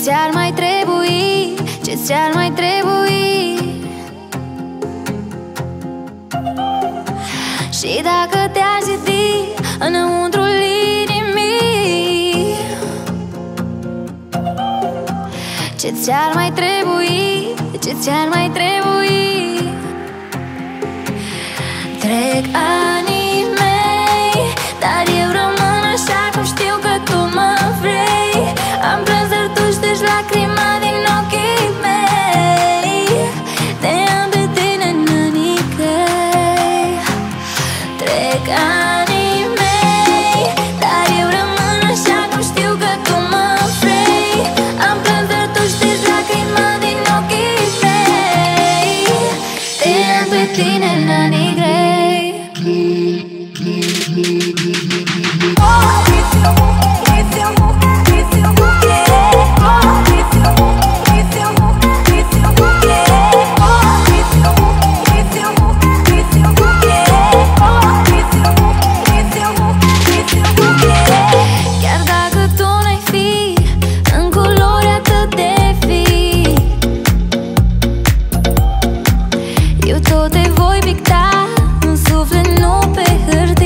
ți-ar mai trebui? Ce ți-ar mai trebui? Și dacă te-ar zidi înăuntrul inimii, ce ți-ar mai trebui? Ce ți-ar mai trebui? Trec anii mei, dar eu rămân așa cum știu că tu mă vrei. Am plâns, dar tu ștergi lacrima din ochii mei. Te-am pe tine în anii grei. Trec anii mei, dar eu rămân așa cum știu că tu mă vrei. Am plâns, dar tu ștergi lacrima din ochii mei. Te-am pe tine în anii grei. Chiar dacă tu n-ai fi în culori atât de vii, eu tot te voi picta în suflet, nu pe hârtie.